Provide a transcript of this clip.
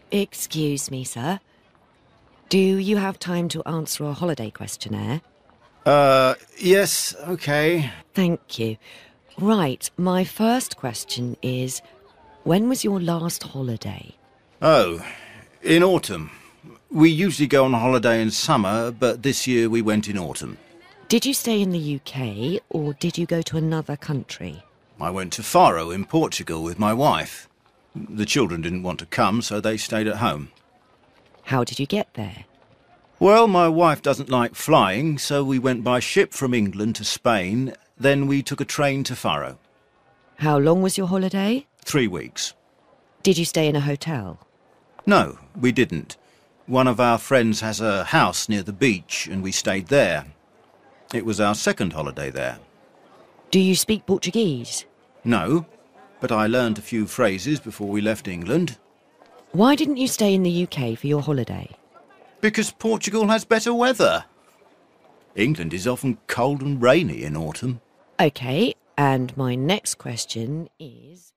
Excuse me, sir. Do you have time to answer a holiday questionnaire? Yes, okay. Thank you. Right, my first question is, when was your last holiday? Oh, in autumn. We usually go on holiday in summer, but this year we went in autumn. Did you stay in the UK or did you go to another country? I went to Faro in Portugal with my wife. The children didn't want to come, so they stayed at home. How did you get there? Well, my wife doesn't like flying, so we went by ship from England to Spain, then we took a train to Faro. How long was your holiday? 3 weeks. Did you stay in a hotel? No, we didn't. One of our friends has a house near the beach, and we stayed there. It was our second holiday there. Do you speak Portuguese? No, but I learned a few phrases before we left England. Why didn't you stay in the UK for your holiday? Because Portugal has better weather. England is often cold and rainy in autumn. OK, and my next question is...